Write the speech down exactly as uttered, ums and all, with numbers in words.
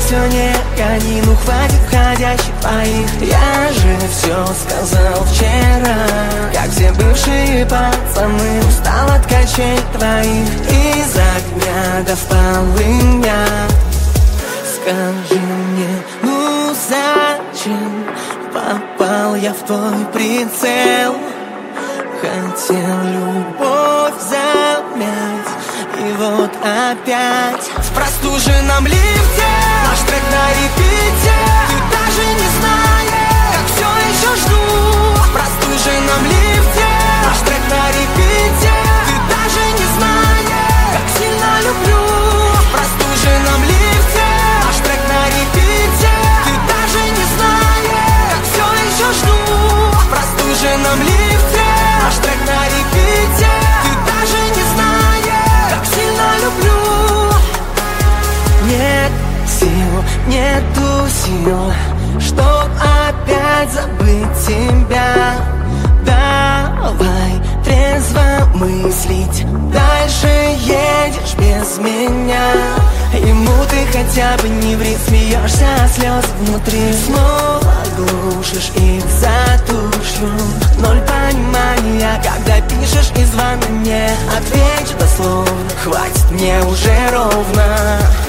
все не гони, ну хватит входящих твоих. Я же все сказал вчера, как все бывшие пацаны. Устал от качей твоих, из огня до полыня. Скажи мне, ну зачем попал я в твой прицел? Хотел любовь замять, и вот опять в простуженном лифте наш трек на репите. Ты даже не знаешь, как все еще жду. В простуженном лифте наш трек на репите. Ты даже не знаешь, как сильно люблю. В простуженном лифте наш трек на репите. Ты даже не знаешь, как все еще жду. В простуженном лифте наш трек на репите. Ты даже не знаешь, как сильно люблю. Нет сил, нету сил, чтоб опять забыть тебя. Давай трезво мыслить, дальше едешь без меня. Ему ты хотя бы не ври, смеешься, а слезы внутри снова глушишь их за тушью. Ноль понимания, когда пишешь и звонок мне. Отвечу дословно, хватит мне уже ровно.